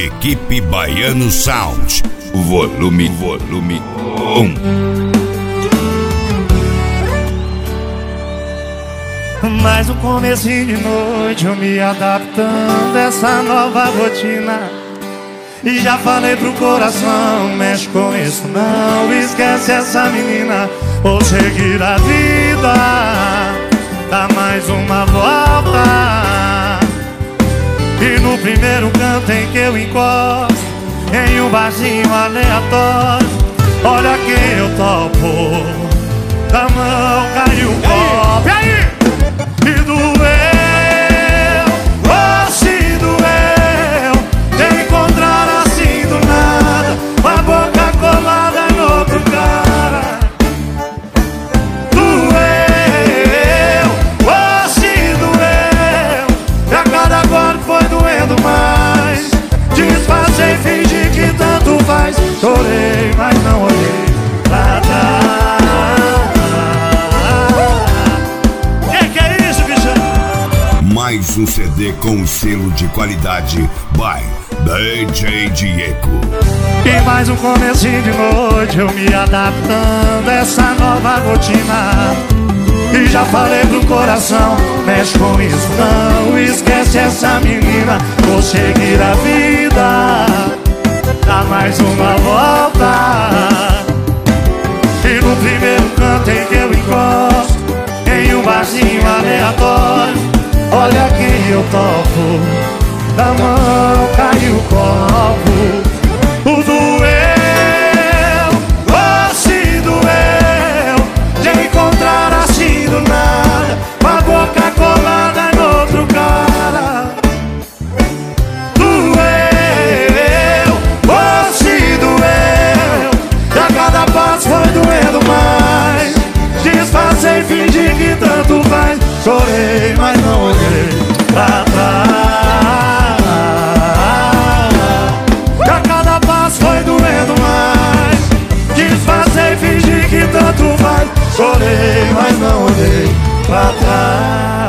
Equipe Baiano Sound. Volume 1. Mais um comecinho de noite, eu me adaptando a essa nova rotina. E já falei pro coração, mexe com isso não, esquece essa menina, vou seguir a vida, dá mais uma volta. E no primeiro canto em que eu encosto, em um barzinho aleatório, olha quem eu topo, da mão caiu o copo. E aí? E doeu, oh se doeu, de encontrar assim do nada, com a boca colada em outro cara. Doeu, oh se doeu, e a cada golpe foi doendo mais. Disfarcei e fingi que tanto faz, chorei, mas não olhei pra trás. Mais um CD com selo de qualidade by DJ Diego. E mais um comecinho de noite, eu me adaptando a essa nova rotina. E já falei pro coração, mexe com isso não, esquece essa menina, vou seguir a vida, dá mais uma volta. E no primeiro canto em que eu encosto, em um barzinho aleatório, olha quem eu topo, da mão caiu o copo. O doeu, oh se doeu, de encontrar assim do nada, com a boca colada em outro cara. Doeu, oh se doeu, e a cada passo foi doendo mais. Disfarcei e fingi que tanto faz, chorei, mas não olhei pra trás. E a cada passo foi doendo mais. Disfarcei e fingi que tanto faz, chorei, mas não olhei pra trás.